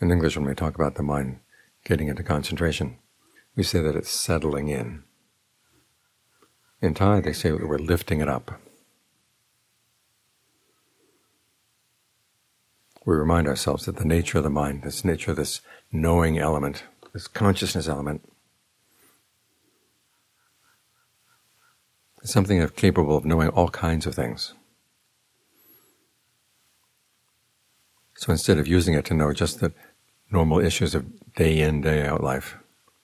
In English, when we talk about the mind getting into concentration, we say that it's settling in. In Thai, they say that we're lifting it up. We remind ourselves that the nature of the mind, this nature of this knowing element, this consciousness element, is something that's capable of knowing all kinds of things. So instead of using it to know just the normal issues of day in, day out life,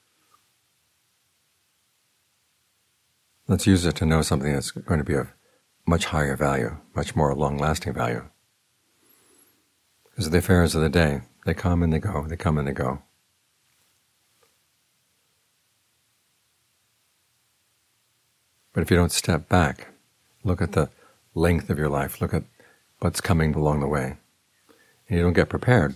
let's use it to know something that's going to be of much higher value, much more long-lasting value. Because the affairs of the day, they come and they go, they come and they go. But if you don't step back, look at the length of your life, look at what's coming along the way, and you don't get prepared,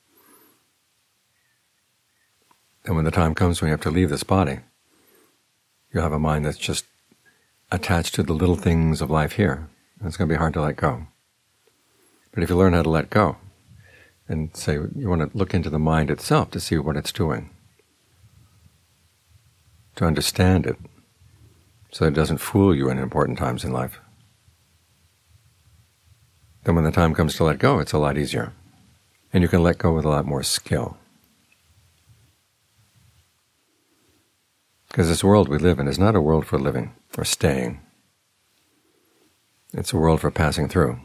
then when the time comes when you have to leave this body, you have a mind that's just attached to the little things of life here, and it's going to be hard to let go. But if you learn how to let go, and say you want to look into the mind itself to see what it's doing, to understand it, so that it doesn't fool you in important times in life, then when the time comes to let go, it's a lot easier. And you can let go with a lot more skill. Because this world we live in is not a world for living or staying. It's a world for passing through.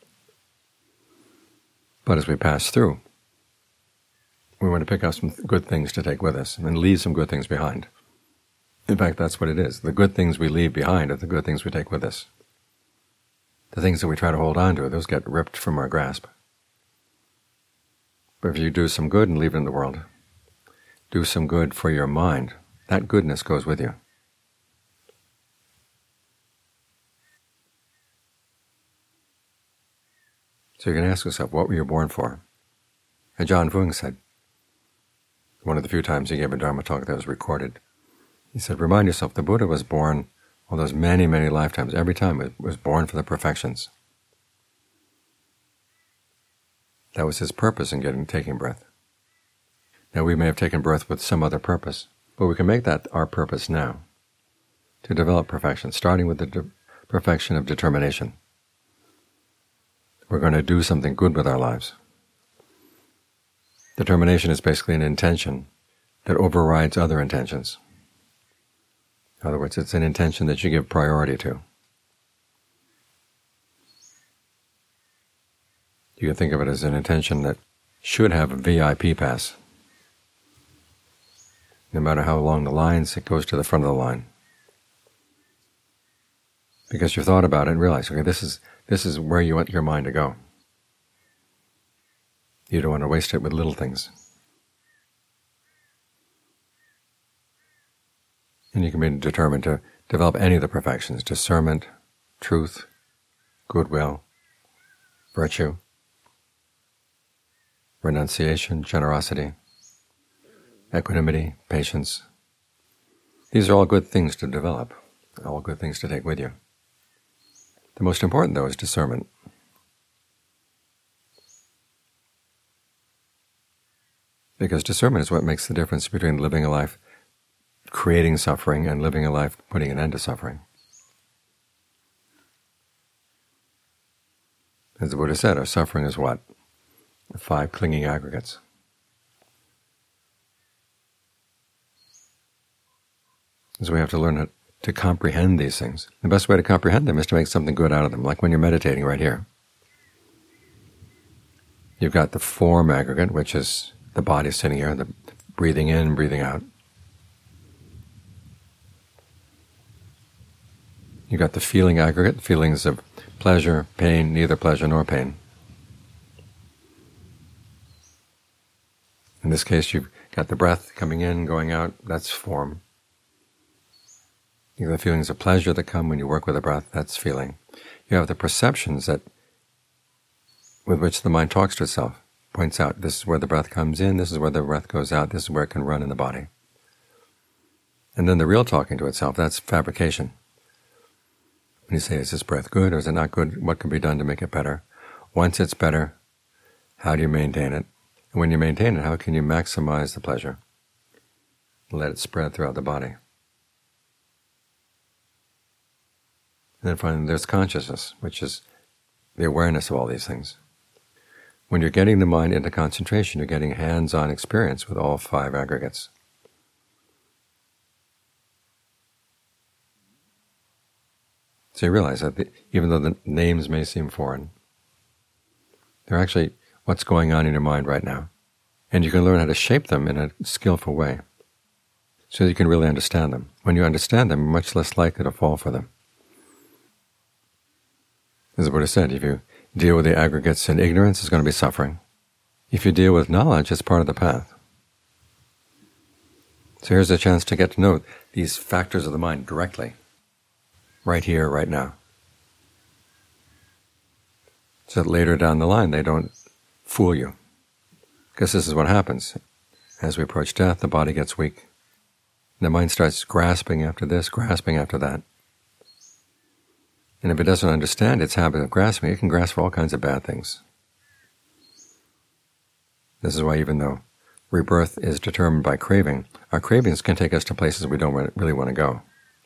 But as we pass through, we want to pick up some good things to take with us and leave some good things behind. In fact, that's what it is. The good things we leave behind are the good things we take with us. The things that we try to hold on to, those get ripped from our grasp. But if you do some good and leave it in the world, do some good for your mind, that goodness goes with you. So you can ask yourself, what were you born for? And John Fung said, one of the few times he gave a Dharma talk that was recorded, he said, remind yourself, the Buddha was born all those many, many lifetimes. Every time it was born for the perfections. That was his purpose in taking birth. Now we may have taken birth with some other purpose, but we can make that our purpose now, to develop perfection, starting with the perfection of determination. We're going to do something good with our lives. Determination is basically an intention that overrides other intentions. In other words, it's an intention that you give priority to. You can think of it as an intention that should have a VIP pass. No matter how long the lines, it goes to the front of the line. Because you've thought about it and realized, okay, this is where you want your mind to go. You don't want to waste it with little things. And you can be determined to develop any of the perfections: discernment, truth, goodwill, virtue, renunciation, generosity, equanimity, patience. These are all good things to develop, all good things to take with you. The most important, though, is discernment. Because discernment is what makes the difference between living a life creating suffering and living a life putting an end to suffering. As the Buddha said, our suffering is what? 5 clinging aggregates. So we have to learn to comprehend these things. The best way to comprehend them is to make something good out of them, like when you're meditating right here. You've got the form aggregate, which is the body sitting here, the breathing in, breathing out. You've got the feeling aggregate, feelings of pleasure, pain, neither pleasure nor pain. In this case, you've got the breath coming in, going out, that's form. You have the feelings of pleasure that come when you work with the breath, that's feeling. You have the perceptions with which the mind talks to itself, points out, this is where the breath comes in, this is where the breath goes out, this is where it can run in the body. And then the real talking to itself, that's fabrication. When you say, is this breath good or is it not good? What can be done to make it better? Once it's better, how do you maintain it? And when you maintain it, how can you maximize the pleasure? Let it spread throughout the body. And then finally, there's consciousness, which is the awareness of all these things. When you're getting the mind into concentration, you're getting hands-on experience with all 5 aggregates. So you realize that even though the names may seem foreign, they're actually what's going on in your mind right now. And you can learn how to shape them in a skillful way so that you can really understand them. When you understand them, you're much less likely to fall for them. As the Buddha said, if you deal with the aggregates in ignorance, it's going to be suffering. If you deal with knowledge, it's part of the path. So here's a chance to get to know these factors of the mind directly, right here, right now. So that later down the line, they don't fool you. Because this is what happens. As we approach death, the body gets weak. The mind starts grasping after this, grasping after that. And if it doesn't understand its habit of grasping, it can grasp for all kinds of bad things. This is why even though rebirth is determined by craving, our cravings can take us to places we don't really want to go.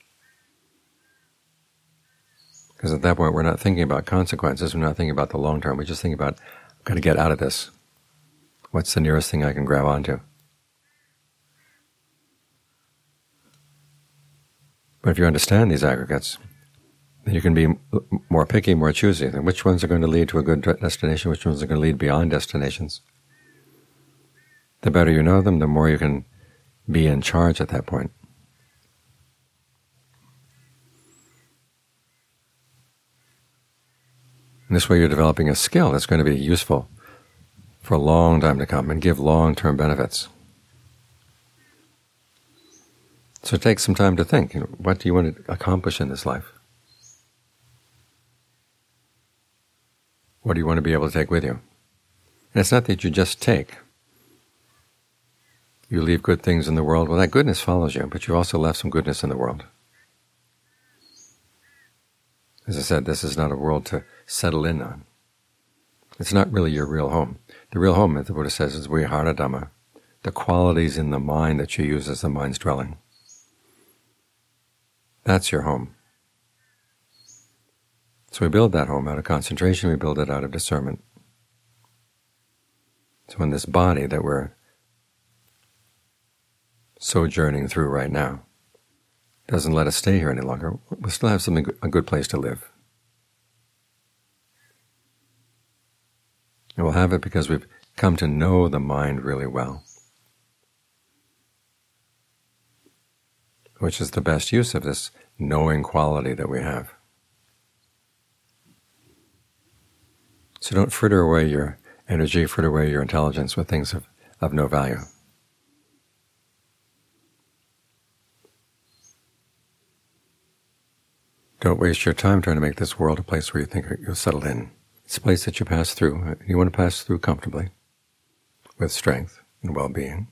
Because at that point, we're not thinking about consequences, we're not thinking about the long term, we just think about, I've got to get out of this. What's the nearest thing I can grab onto? But if you understand these aggregates, then you can be more picky, more choosy. Which ones are going to lead to a good destination, which ones are going to lead beyond destinations. The better you know them, the more you can be in charge at that point. And this way you're developing a skill that's going to be useful for a long time to come and give long-term benefits. So take some time to think, what do you want to accomplish in this life? What do you want to be able to take with you? And it's not that you just take. You leave good things in the world. Well, that goodness follows you, but you also left some goodness in the world. As I said, this is not a world to settle in on. It's not really your real home. The real home, as the Buddha says, is Vihara Dhamma, the qualities in the mind that you use as the mind's dwelling. That's your home. So we build that home out of concentration, we build it out of discernment. So in this body that we're sojourning through right now doesn't let us stay here any longer, we'll still have a good place to live. And we'll have it because we've come to know the mind really well, which is the best use of this knowing quality that we have. So don't fritter away your energy, fritter away your intelligence with things of no value. Don't waste your time trying to make this world a place where you think you'll settle in. It's a place that you pass through. You want to pass through comfortably, with strength and well-being.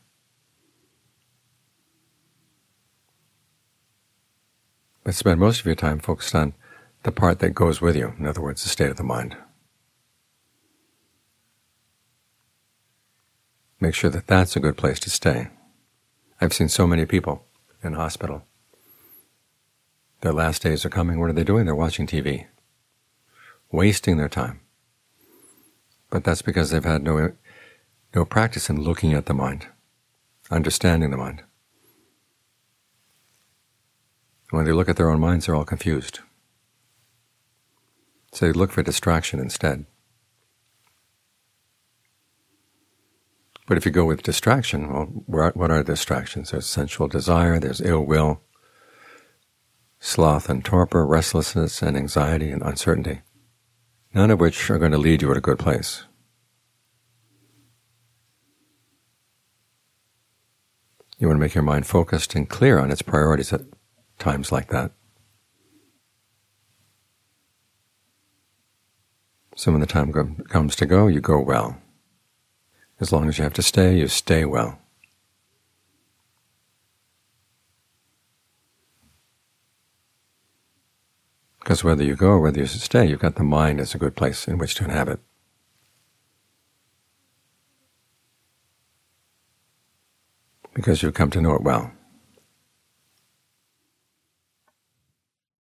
But spend most of your time focused on the part that goes with you, in other words, the state of the mind. Make sure that that's a good place to stay. I've seen so many people in hospital. Their last days are coming. What are they doing? They're watching TV, wasting their time. But that's because they've had no practice in looking at the mind, understanding the mind. When they look at their own minds, they're all confused. So they look for distraction instead. But if you go with distraction, well, what are distractions? There's sensual desire, there's ill will, sloth and torpor, restlessness and anxiety and uncertainty, none of which are going to lead you to a good place. You want to make your mind focused and clear on its priorities at times like that. So when the time comes to go, you go well. As long as you have to stay, you stay well. Because whether you go or whether you stay, you've got the mind as a good place in which to inhabit. because you've come to know it well.